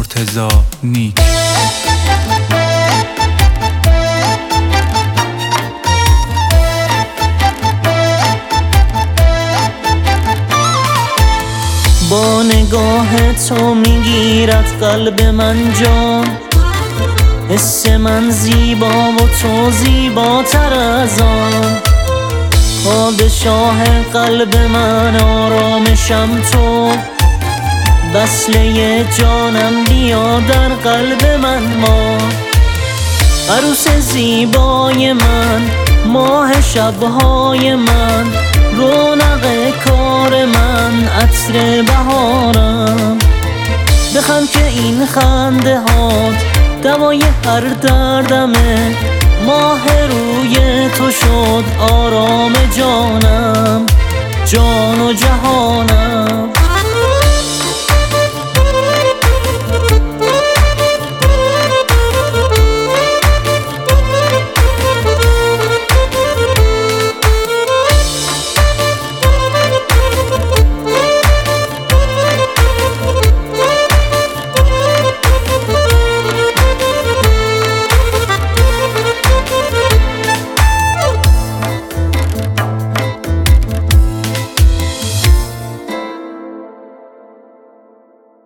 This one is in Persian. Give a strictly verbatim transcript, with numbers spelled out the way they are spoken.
مرتضی نیک. با نگاه تو میگیرد قلب من جان، حس من زیبا و تو زیباتر از آن. پادشاه قلب من آرامشم تو، وصله جانم بیا در قلب من ما. عروس زیبای من، ماه شبهای من، رونق کار من، عطر بهارم. بخند که این خنده هات دوای هر دردمه، ماه روی تو شد آرام جانم، جان و جهانم.